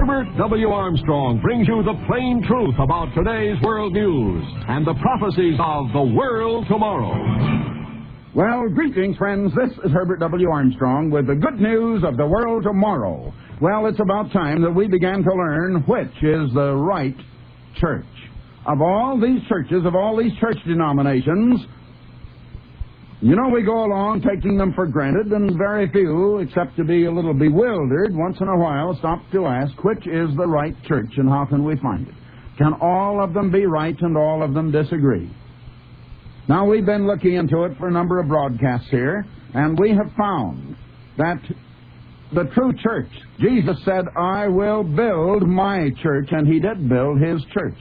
Herbert W. Armstrong brings you the plain truth about today's world news and the prophecies of the world tomorrow. Well, greetings, friends. This is Herbert W. Armstrong with the good news of the world tomorrow. Well, it's about time that we began to learn which is the right church. Of all these churches, of all these church denominations, you know, we go along taking them for granted, and very few, except to be a little bewildered, once in a while stop to ask, which is the right church and how can we find it? Can all of them be right and all of them disagree? Now, we've been looking into it for a number of broadcasts here, and we have found that the true church, Jesus said, I will build my church, and he did build his church.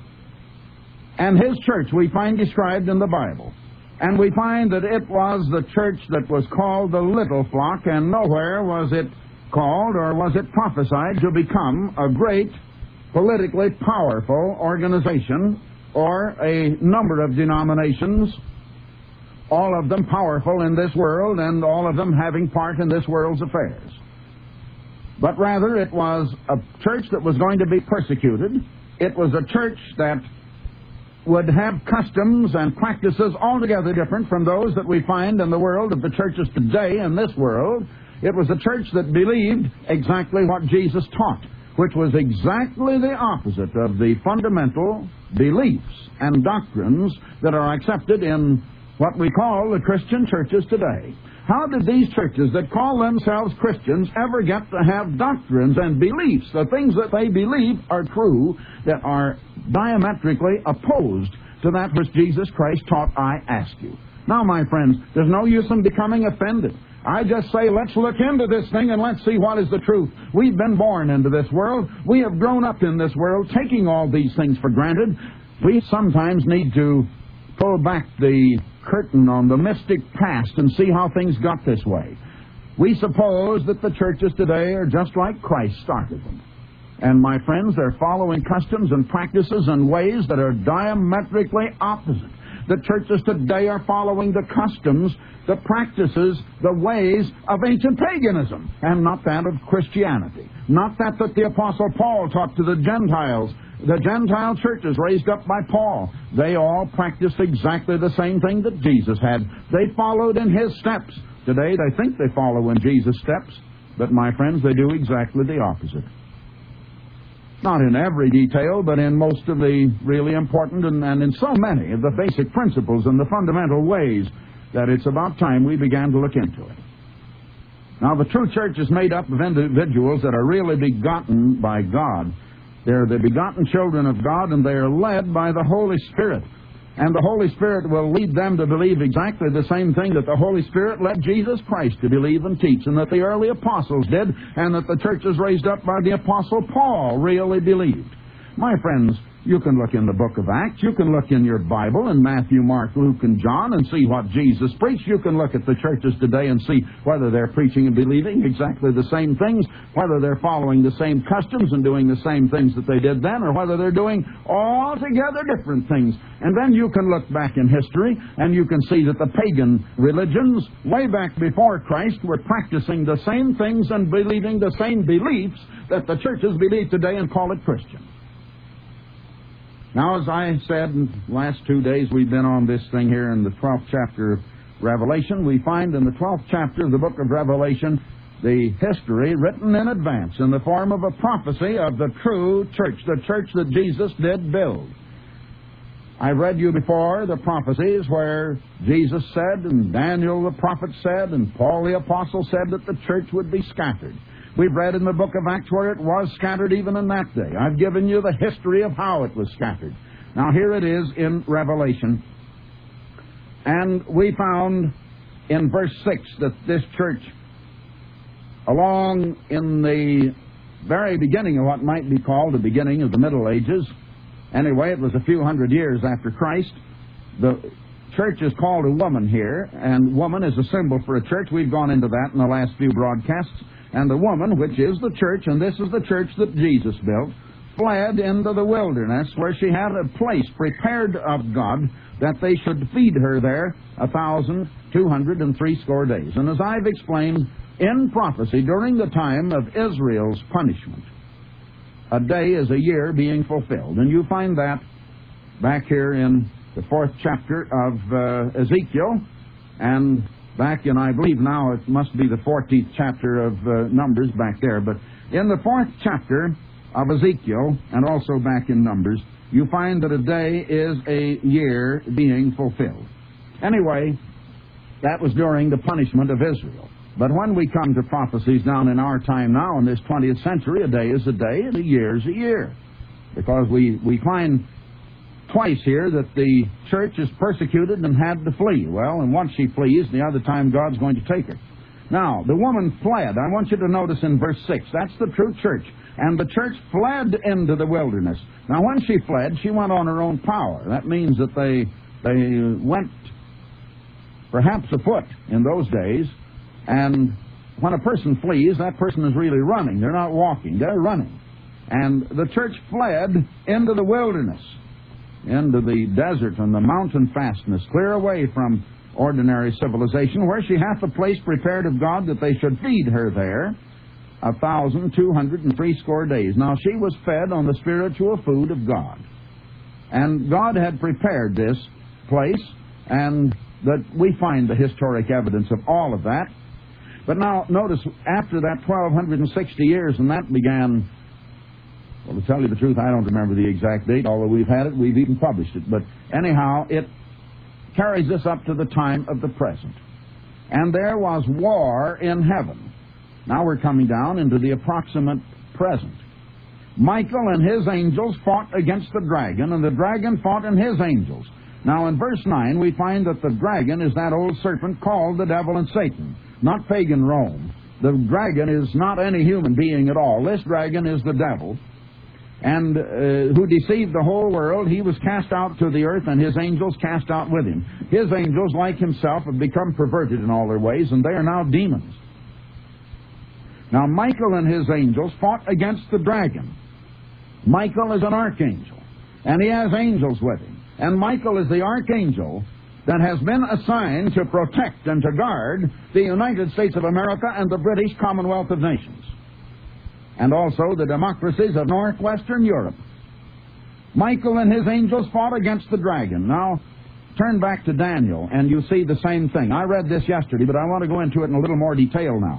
And his church we find described in the Bible. And we find that it was the church that was called the little flock, and nowhere was it called or was it prophesied to become a great, politically powerful organization or a number of denominations, all of them powerful in this world and all of them having part in this world's affairs. But rather it was a church that was going to be persecuted. It was a church that would have customs and practices altogether different from those that we find in the world of the churches today in this world. It was a church that believed exactly what Jesus taught, which was exactly the opposite of the fundamental beliefs and doctrines that are accepted in what we call the Christian churches today. How did these churches that call themselves Christians ever get to have doctrines and beliefs, the things that they believe are true, that are diametrically opposed to that which Jesus Christ taught, I ask you? Now, my friends, there's no use in becoming offended. I just say, let's look into this thing and let's see what is the truth. We've been born into this world. We have grown up in this world, taking all these things for granted. We sometimes need to pull back the curtain on the mystic past and see how things got this way. We suppose that the churches today are just like Christ started them. And my friends, they're following customs and practices and ways that are diametrically opposite. The churches today are following the customs, the practices, the ways of ancient paganism, and not that of Christianity. Not that the Apostle Paul taught to the Gentiles. The Gentile churches raised up by Paul, they all practiced exactly the same thing that Jesus had. They followed in his steps. Today they think they follow in Jesus' steps, but my friends, they do exactly the opposite. Not in every detail, but in most of the really important and in so many of the basic principles and the fundamental ways that it's about time we began to look into it. Now, the true church is made up of individuals that are really begotten by God. They're the begotten children of God, and they are led by the Holy Spirit. And the Holy Spirit will lead them to believe exactly the same thing that the Holy Spirit led Jesus Christ to believe and teach, and that the early apostles did, and that the churches raised up by the Apostle Paul really believed. My friends, you can look in the book of Acts. You can look in your Bible in Matthew, Mark, Luke, and John and see what Jesus preached. You can look at the churches today and see whether they're preaching and believing exactly the same things, whether they're following the same customs and doing the same things that they did then, or whether they're doing altogether different things. And then you can look back in history and you can see that the pagan religions, way back before Christ, were practicing the same things and believing the same beliefs that the churches believe today and call it Christian. Now, as I said, in the last 2 days we've been on this thing here in the 12th chapter of Revelation. We find in the 12th chapter of the book of Revelation the history written in advance in the form of a prophecy of the true church, the church that Jesus did build. I've read you before the prophecies where Jesus said, and Daniel the prophet said, and Paul the apostle said that the church would be scattered. We've read in the book of Acts where it was scattered even in that day. I've given you the history of how it was scattered. Now here it is in Revelation. And we found in verse 6 that this church, along in the very beginning of what might be called the beginning of the Middle Ages, anyway, it was a few hundred years after Christ, the church is called a woman here, and woman is a symbol for a church. We've gone into that in the last few broadcasts. And the woman, which is the church, and this is the church that Jesus built, fled into the wilderness where she had a place prepared of God that they should feed her there 1,260 days. And as I've explained in prophecy, during the time of Israel's punishment, a day is a year being fulfilled. And you find that back here in the 4th chapter of Ezekiel, and back in, I believe now it must be the 14th chapter of Numbers back there, but in the 4th chapter of Ezekiel, and also back in Numbers, you find that a day is a year being fulfilled. Anyway, that was during the punishment of Israel. But when we come to prophecies down in our time now, in this 20th century, a day is a day and a year is a year. Because we find twice here that the church is persecuted and had to flee. Well, and once she flees, the other time God's going to take her. Now, the woman fled. I want you to notice in verse 6, that's the true church. And the church fled into the wilderness. Now, when she fled, she went on her own power. That means that they went perhaps afoot in those days. And when a person flees, that person is really running. They're not walking, they're running. And the church fled into the wilderness, into the desert and the mountain fastness, clear away from ordinary civilization, where she hath a place prepared of God that they should feed her there 1,260 days. Now she was fed on the spiritual food of God. And God had prepared this place, and that we find the historic evidence of all of that. But now, notice, after that 1,260 years, and that began, well, to tell you the truth, I don't remember the exact date, although we've had it, we've even published it. But anyhow, it carries us up to the time of the present. And there was war in heaven. Now we're coming down into the approximate present. Michael and his angels fought against the dragon, and the dragon fought and his angels. Now in verse 9, we find that the dragon is that old serpent called the devil and Satan, not pagan Rome. The dragon is not any human being at all. This dragon is the devil, and who deceived the whole world. He was cast out to the earth, and his angels cast out with him. His angels, like himself, have become perverted in all their ways, and they are now demons. Now Michael and his angels fought against the dragon. Michael is an archangel, and he has angels with him. And Michael is the archangel that has been assigned to protect and to guard the United States of America and the British Commonwealth of Nations, and also the democracies of northwestern Europe. Michael and his angels fought against the dragon. Now, turn back to Daniel, and you see the same thing. I read this yesterday, but I want to go into it in a little more detail now.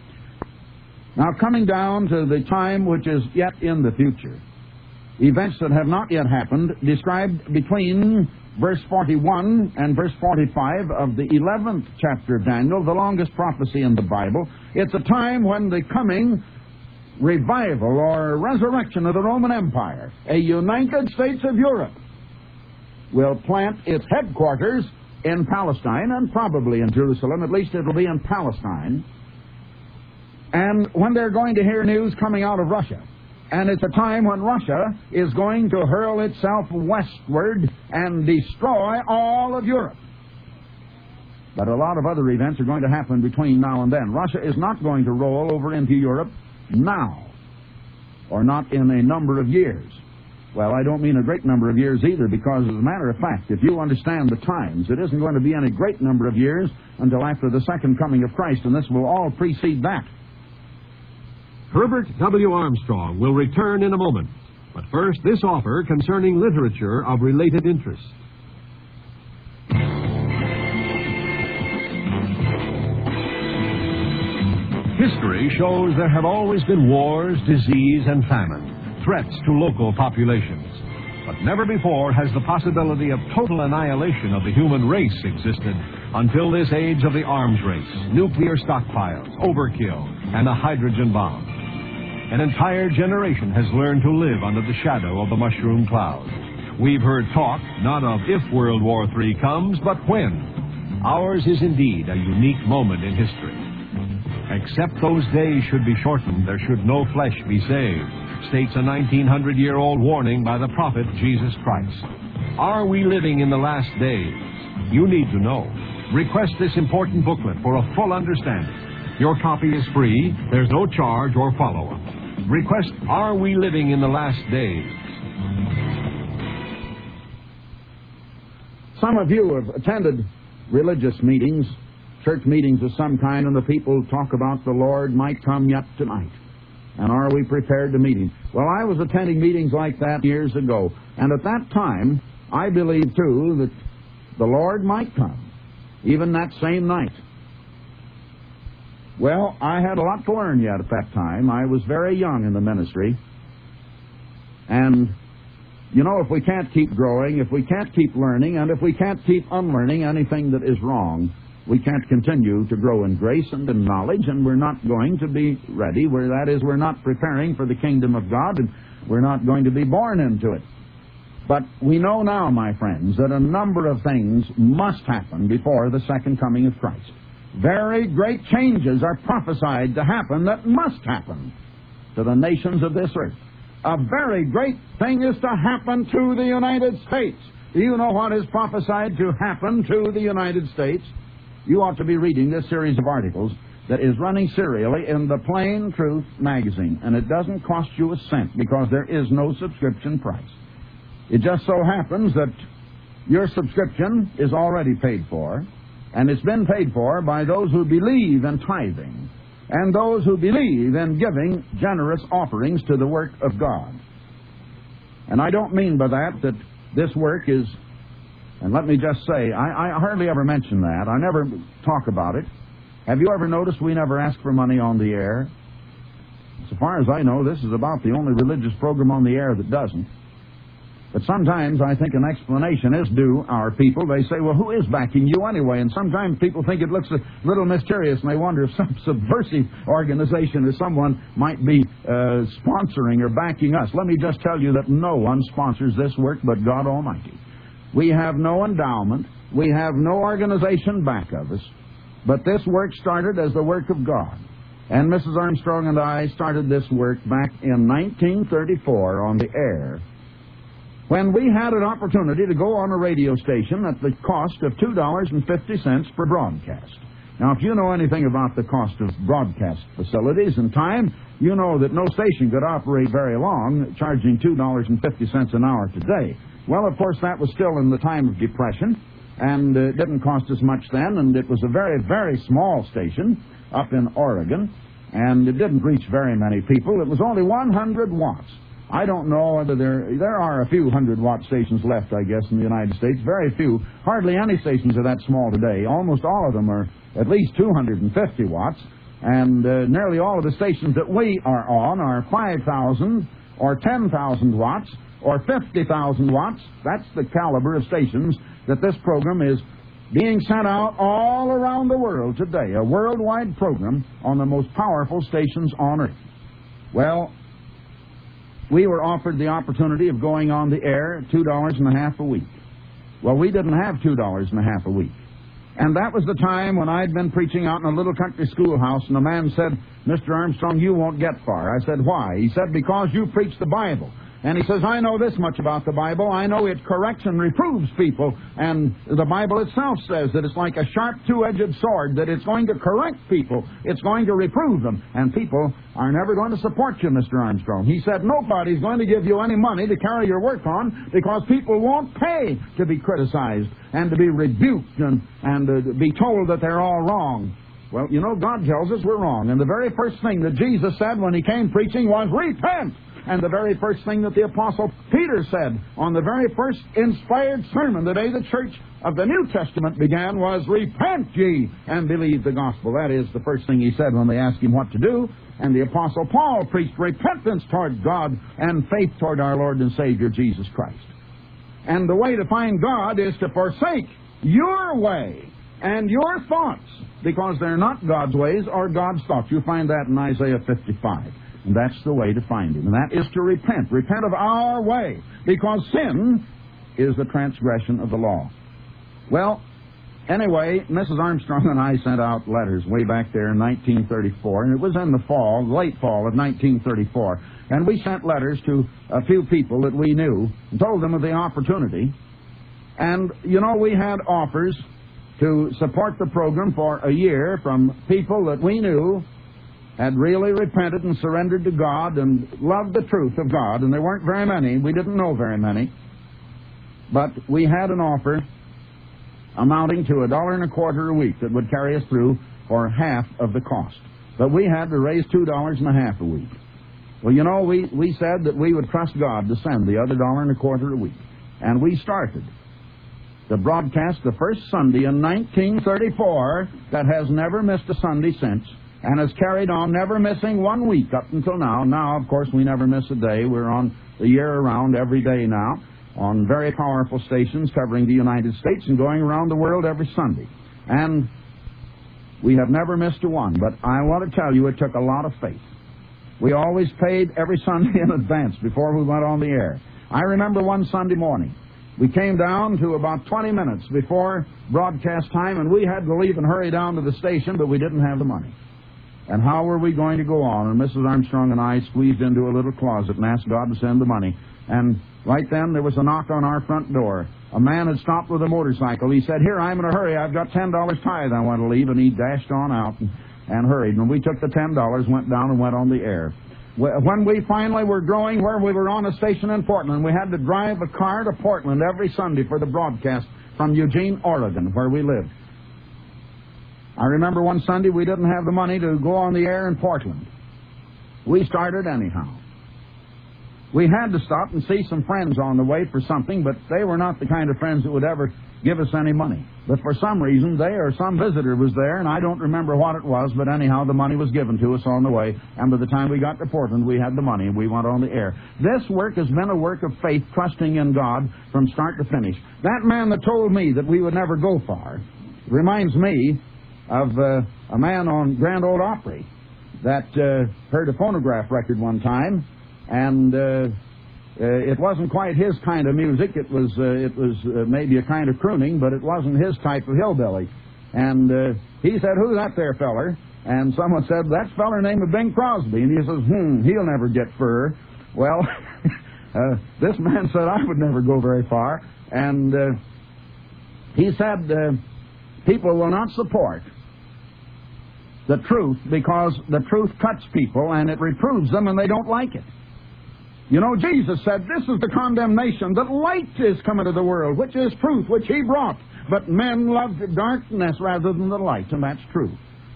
Now, coming down to the time which is yet in the future, events that have not yet happened, described between verse 41 and verse 45 of the 11th chapter of Daniel, the longest prophecy in the Bible. It's a time when the coming revival or resurrection of the Roman Empire, a United States of Europe, will plant its headquarters in Palestine, and probably in Jerusalem. At least it'll be in Palestine. And when they're going to hear news coming out of Russia, and it's a time when Russia is going to hurl itself westward and destroy all of Europe. But a lot of other events are going to happen between now and then. Russia is not going to roll over into Europe now, or not in a number of years. Well, I don't mean a great number of years either, because as a matter of fact, if you understand the times, it isn't going to be any great number of years until after the second coming of Christ, and this will all precede that. Herbert W. Armstrong will return in a moment. But first, this offer concerning literature of related interest. History shows there have always been wars, disease, and famine, threats to local populations. But never before has the possibility of total annihilation of the human race existed until this age of the arms race, nuclear stockpiles, overkill, and the hydrogen bomb. An entire generation has learned to live under the shadow of the mushroom cloud. We've heard talk not of if World War III comes, but when. Ours is indeed a unique moment in history. Except those days should be shortened, there should no flesh be saved, states a 1900-year-old warning by the prophet Jesus Christ. Are we living in the last days? You need to know. Request this important booklet for a full understanding. Your copy is free. There's no charge or follow-up. Request, Are We Living in the Last Days? Some of you have attended religious meetings, church meetings of some kind, and the people talk about the Lord might come yet tonight. And are we prepared to meet Him? Well, I was attending meetings like that years ago, and at that time, I believed, too, that the Lord might come, even that same night. Well, I had a lot to learn yet at that time. I was very young in the ministry. And, you know, if we can't keep growing, if we can't keep learning, and if we can't keep unlearning anything that is wrong, we can't continue to grow in grace and in knowledge, and we're not going to be ready. That is, we're not preparing for the kingdom of God, and we're not going to be born into it. But we know now, my friends, that a number of things must happen before the second coming of Christ. Very great changes are prophesied to happen that must happen to the nations of this earth. A very great thing is to happen to the United States. Do you know what is prophesied to happen to the United States? You ought to be reading this series of articles that is running serially in the Plain Truth magazine. And it doesn't cost you a cent because there is no subscription price. It just so happens that your subscription is already paid for, and it's been paid for by those who believe in tithing and those who believe in giving generous offerings to the work of God. And I don't mean by that this work is, and let me just say, I hardly ever mention that. I never talk about it. Have you ever noticed we never ask for money on the air? So far as I know, this is about the only religious program on the air that doesn't. But sometimes I think an explanation is due our people. They say, well, who is backing you anyway? And sometimes people think it looks a little mysterious, and they wonder if some subversive organization or someone might be sponsoring or backing us. Let me just tell you that no one sponsors this work but God Almighty. We have no endowment. We have no organization back of us. But this work started as the work of God. And Mrs. Armstrong and I started this work back in 1934 on the air, when we had an opportunity to go on a radio station at the cost of $2.50 per broadcast. Now, if you know anything about the cost of broadcast facilities and time, you know that no station could operate very long charging $2.50 an hour today. Well, of course, that was still in the time of Depression, and it didn't cost us much then, and it was a very, very small station up in Oregon, and it didn't reach very many people. It was only 100 watts. I don't know whether there are a few 100-watt stations left, I guess, in the United States. Very few. Hardly any stations are that small today. Almost all of them are at least 250 watts. And nearly all of the stations that we are on are 5,000 or 10,000 watts or 50,000 watts. That's the caliber of stations that this program is being sent out all around the world today. A worldwide program on the most powerful stations on earth. Well, we were offered the opportunity of going on the air at $2.50 a week. Well, we didn't have $2.50 a week. And that was the time when I'd been preaching out in a little country schoolhouse, and a man said, Mr. Armstrong, you won't get far. I said, why? He said, because you preach the Bible. And he says, I know this much about the Bible. I know it corrects and reproves people. And the Bible itself says that it's like a sharp two-edged sword, that it's going to correct people. It's going to reprove them. And people are never going to support you, Mr. Armstrong. He said, nobody's going to give you any money to carry your work on because people won't pay to be criticized and to be rebuked and to be told that they're all wrong. Well, you know, God tells us we're wrong. And the very first thing that Jesus said when he came preaching was, repent! And the very first thing that the Apostle Peter said on the very first inspired sermon the day the church of the New Testament began was, repent ye and believe the gospel. That is the first thing he said when they asked him what to do. And the Apostle Paul preached repentance toward God and faith toward our Lord and Savior Jesus Christ. And the way to find God is to forsake your way and your thoughts, because they're not God's ways or God's thoughts. You find that in Isaiah 55. And that's the way to find Him. And that is to repent. Repent of our way. Because sin is the transgression of the law. Well, anyway, Mrs. Armstrong and I sent out letters way back there in 1934. And it was in the fall, late fall of 1934. And we sent letters to a few people that we knew and told them of the opportunity. And, you know, we had offers to support the program for a year from people that we knew had really repented and surrendered to God and loved the truth of God. And there weren't very many. We didn't know very many. But we had an offer amounting to $1.25 a week that would carry us through for half of the cost. But we had to raise $2.50 a week. Well, you know, we said that we would trust God to send the other $1.25 a week. And we started the broadcast the first Sunday in 1934 that has never missed a Sunday since, and has carried on, never missing 1 week up until now. Now, of course, we never miss a day. We're on the year-round every day now on very powerful stations covering the United States and going around the world every Sunday. And we have never missed a one. But I want to tell you, it took a lot of faith. We always paid every Sunday in advance before we went on the air. I remember one Sunday morning, we came down to about 20 minutes before broadcast time, and we had to leave and hurry down to the station, but we didn't have the money. And how were we going to go on? And Mrs. Armstrong and I squeezed into a little closet and asked God to send the money. And right then there was a knock on our front door. A man had stopped with a motorcycle. He said, "Here, I'm in a hurry. I've got $10 tithe I want to leave." And he dashed on out and hurried. And we took the $10, went down and went on the air. When we finally were growing where we were on a station in Portland, we had to drive a car to Portland every Sunday for the broadcast from Eugene, Oregon, where we lived. I remember one Sunday we didn't have the money to go on the air in Portland. We started anyhow. We had to stop and see some friends on the way for something, but they were not the kind of friends that would ever give us any money. But for some reason, they or some visitor was there, and I don't remember what it was, but anyhow, the money was given to us on the way, and by the time we got to Portland, we had the money, and we went on the air. This work has been a work of faith, trusting in God from start to finish. That man that told me that we would never go far reminds me of a man on Grand Ole Opry that heard a phonograph record one time, and it wasn't quite his kind of music. It was maybe a kind of crooning, but it wasn't his type of hillbilly. And he said, "Who's that there feller?" And someone said, "That feller named Bing Crosby." And he says, "He'll never get fur." Well, this man said I would never go very far. And he said, people will not support the truth because the truth cuts people and it reproves them and they don't like it. You know, Jesus said, "This is the condemnation, that light is come into the world, which is truth, which he brought. But men loved darkness rather than the light," and that's true.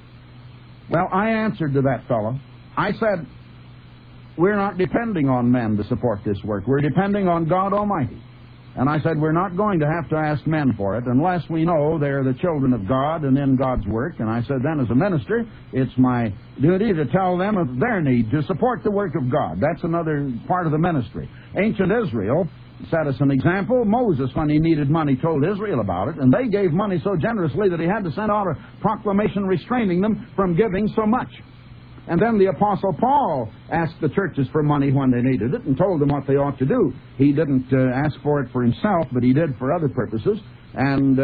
Well, I answered to that fellow. I said, we're not depending on men to support this work. We're depending on God Almighty. And I said, we're not going to have to ask men for it unless we know they're the children of God and in God's work. And I said, then as a minister, it's my duty to tell them of their need to support the work of God. That's another part of the ministry. Ancient Israel set us an example. Moses, when he needed money, told Israel about it, and they gave money so generously that he had to send out a proclamation restraining them from giving so much. And then the Apostle Paul asked the churches for money when they needed it and told them what they ought to do. He didn't ask for it for himself, but he did for other purposes. And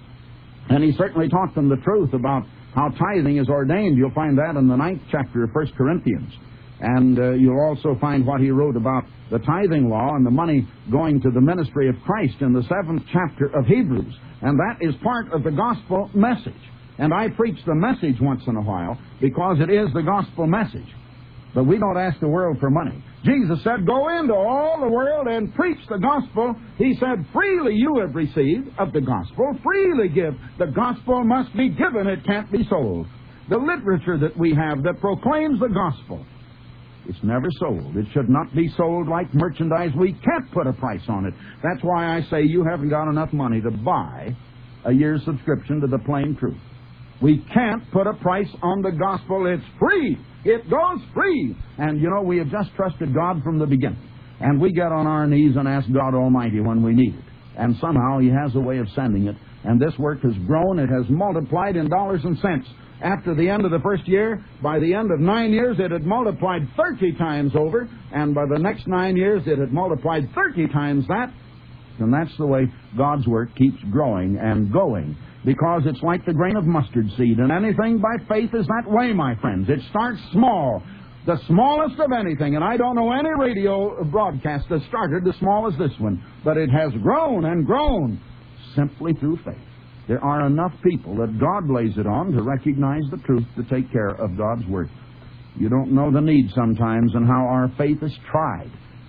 he certainly taught them the truth about how tithing is ordained. You'll find that in the 9th chapter of 1 Corinthians. And you'll also find what he wrote about the tithing law and the money going to the ministry of Christ in the 7th chapter of Hebrews. And that is part of the gospel message. And I preach the message once in a while because it is the gospel message. But we don't ask the world for money. Jesus said, "Go into all the world and preach the gospel." He said, "Freely you have received of the gospel, freely give. The gospel must be given, it can't be sold." The literature that we have that proclaims the gospel, it's never sold. It should not be sold like merchandise. We can't put a price on it. That's why I say you haven't got enough money to buy a year's subscription to the Plain Truth. We can't put a price on the gospel. It's free. It goes free. And, you know, we have just trusted God from the beginning. And we get on our knees and ask God Almighty when we need it. And somehow He has a way of sending it. And this work has grown. It has multiplied in dollars and cents. After the end of the first year, by the end of 9 years, it had multiplied 30 times over. And by the next 9 years, it had multiplied 30 times that. And that's the way God's work keeps growing and going. Because it's like the grain of mustard seed. And anything by faith is that way, my friends. It starts small. The smallest of anything. And I don't know any radio broadcast that started as small as this one. But it has grown and grown simply through faith. There are enough people that God lays it on to recognize the truth to take care of God's work. You don't know the need sometimes and how our faith is tried.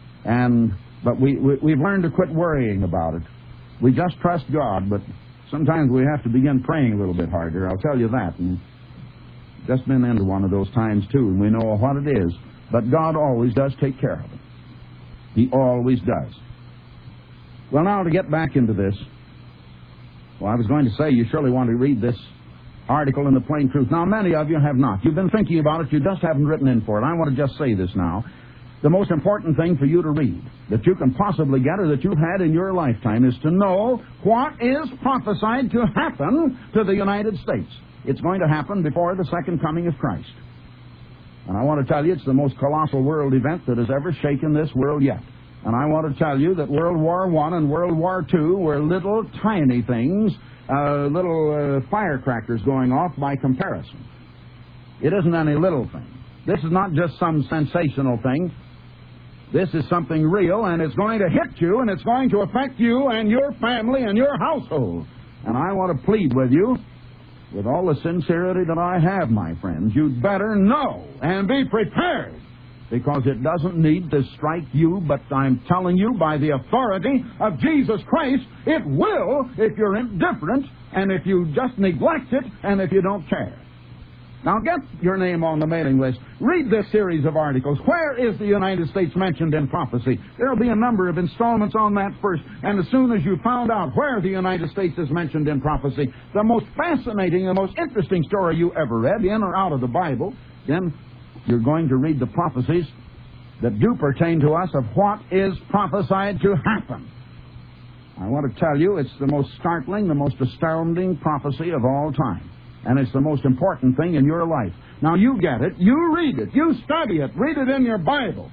But we've learned to quit worrying about it. We just trust God, but sometimes we have to begin praying a little bit harder, I'll tell you that. And just been into one of those times, too, and we know what it is. But God always does take care of it. He always does. Well, now to get back into this, well, I was going to say you surely want to read this article in the Plain Truth. Now, many of you have not. You've been thinking about it. You just haven't written in for it. I want to just say this now. The most important thing for you to read that you can possibly get or that you've had in your lifetime is to know what is prophesied to happen to the United States. It's going to happen before the second coming of Christ. And I want to tell you it's the most colossal world event that has ever shaken this world yet. And I want to tell you that World War I and World War II were little tiny things, little firecrackers going off by comparison. It isn't any little thing. This is not just some sensational thing. This is something real, and it's going to hit you, and it's going to affect you and your family and your household. And I want to plead with you, with all the sincerity that I have, my friends, you'd better know and be prepared, because it doesn't need to strike you, but I'm telling you by the authority of Jesus Christ, it will if you're indifferent, and if you just neglect it, and if you don't care. Now, get your name on the mailing list. Read this series of articles. Where is the United States mentioned in prophecy? There will be a number of installments on that first. And as soon as you found out where the United States is mentioned in prophecy, the most fascinating, the most interesting story you ever read, in or out of the Bible, then you're going to read the prophecies that do pertain to us of what is prophesied to happen. I want to tell you, it's the most startling, the most astounding prophecy of all time. And it's the most important thing in your life. Now, you get it. You read it. You study it. Read it in your Bible.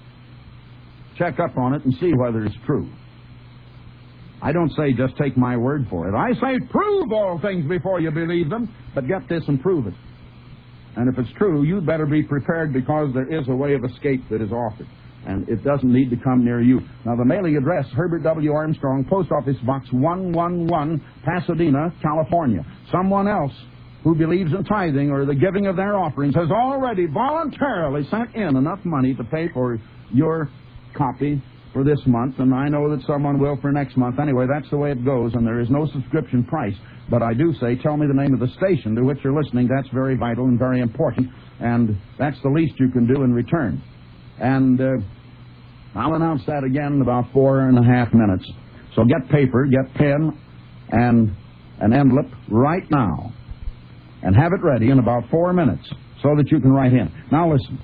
Check up on it and see whether it's true. I don't say just take my word for it. I say prove all things before you believe them, but get this and prove it. And if it's true, you'd better be prepared, because there is a way of escape that is offered. And it doesn't need to come near you. Now, the mailing address, Herbert W. Armstrong, Post Office Box 111, Pasadena, California. Someone else who believes in tithing or the giving of their offerings has already voluntarily sent in enough money to pay for your copy for this month, and I know that someone will for next month. Anyway, that's the way it goes, and there is no subscription price. But I do say, tell me the name of the station to which you're listening. That's very vital and very important, and that's the least you can do in return. And I'll announce that again in about 4.5 minutes. So get paper, get pen, and an envelope right now, and have it ready in about 4 minutes so that you can write in. Now listen.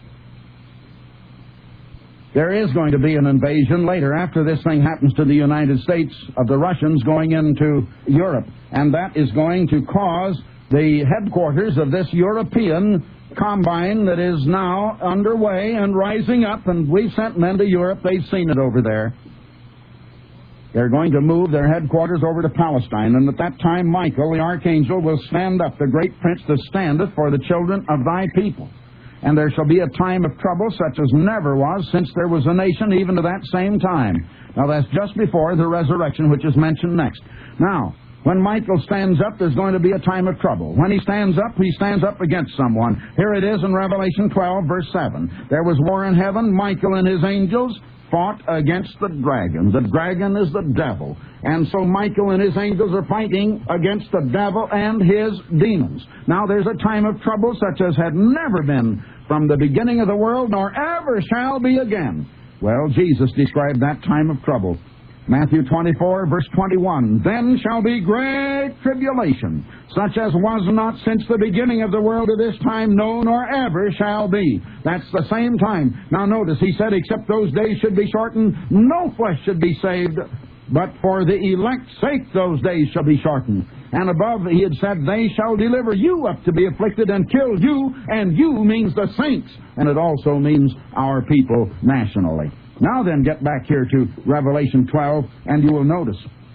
There is going to be an invasion later, after this thing happens to the United States, of the Russians going into Europe. And that is going to cause the headquarters of this European combine that is now underway and rising up. And we've sent men to Europe. They've seen it over there. They're going to move their headquarters over to Palestine. And at that time, Michael, the archangel, will stand up, the great prince that standeth for the children of thy people. And there shall be a time of trouble such as never was since there was a nation, even to that same time. Now, that's just before the resurrection, which is mentioned next. Now, when Michael stands up, there's going to be a time of trouble. When he stands up against someone. Here it is in Revelation 12, verse 7. There was war in heaven. Michael and his angels fought against the dragon. The dragon is the devil. And so Michael and his angels are fighting against the devil and his demons. Now there's a time of trouble such as had never been from the beginning of the world, nor ever shall be again. Well, Jesus described that time of trouble. Matthew 24, verse 21. Then shall be great tribulation, such as was not since the beginning of the world to this time, no, nor ever shall be. That's the same time. Now notice, he said, except those days should be shortened, no flesh should be saved, but for the elect's sake those days shall be shortened. And above, he had said, they shall deliver you up to be afflicted and kill you, and you means the saints, and it also means our people nationally. Now then, get back here to Revelation 12, and you will notice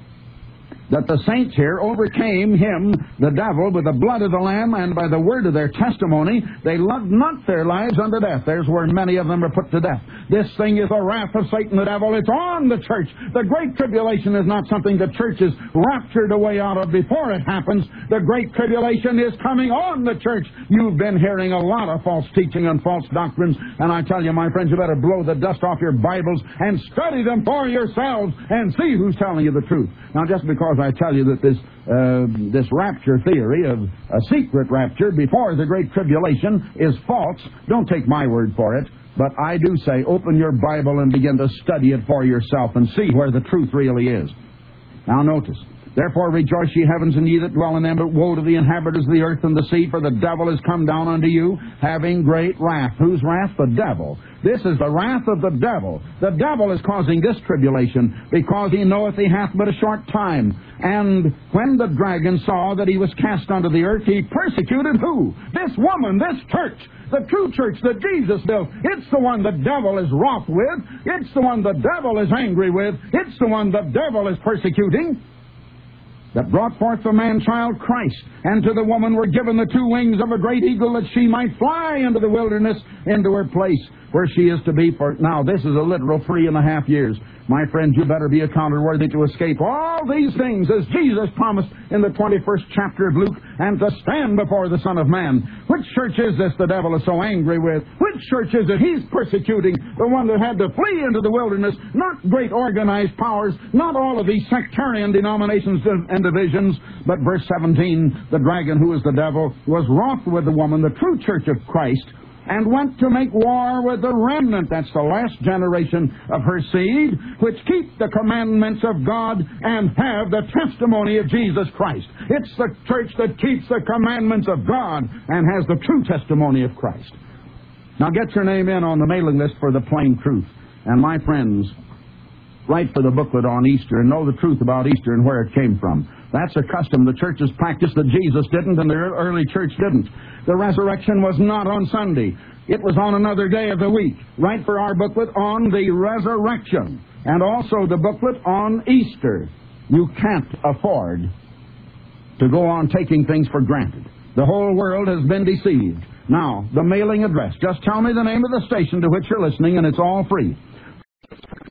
that the saints here overcame him, the devil, with the blood of the Lamb and by the word of their testimony. They loved not their lives unto death. There's where many of them are put to death. This thing is the wrath of Satan, the devil. It's on the church. The Great Tribulation is not something the church is raptured away out of before it happens. The Great Tribulation is coming on the church. You've been hearing a lot of false teaching and false doctrines, and I tell you, my friends, you better blow the dust off your Bibles and study them for yourselves and see who's telling you the truth. Now, just because I tell you that this rapture theory of a secret rapture before the Great Tribulation is false, don't take my word for it. But I do say, open your Bible and begin to study it for yourself and see where the truth really is. Now notice, therefore rejoice, ye heavens, and ye that dwell in them, but woe to the inhabitants of the earth and the sea, for the devil is come down unto you, having great wrath. Whose wrath? The devil. This is the wrath of the devil. The devil is causing this tribulation, because he knoweth he hath but a short time. And when the dragon saw that he was cast unto the earth, he persecuted who? This woman, this church. The true church that Jesus built. It's the one the devil is wroth with. It's the one the devil is angry with. It's the one the devil is persecuting. That brought forth the man-child Christ. And to the woman were given the two wings of a great eagle, that she might fly into the wilderness, into her place where she is to be for... Now, this is a literal 3.5 years. My friends, you better be accounted worthy to escape all these things, as Jesus promised in the 21st chapter of Luke, and to stand before the Son of Man. Which church is this the devil is so angry with? Which church is it he's persecuting? The one that had to flee into the wilderness, not great organized powers, not all of these sectarian denominations and divisions, but verse 17, the dragon, who is the devil, was wroth with the woman, the true church of Christ, and went to make war with the remnant, that's the last generation of her seed, which keep the commandments of God and have the testimony of Jesus Christ. It's the church that keeps the commandments of God and has the true testimony of Christ. Now get your name in on the mailing list for the plain truth. And my friends, write for the booklet on Easter and know the truth about Easter and where it came from. That's a custom the churches practiced that Jesus didn't and the early church didn't. The resurrection was not on Sunday. It was on another day of the week. Write for our booklet on the resurrection and also the booklet on Easter. You can't afford to go on taking things for granted. The whole world has been deceived. Now, the mailing address. Just tell me the name of the station to which you're listening, and it's all free.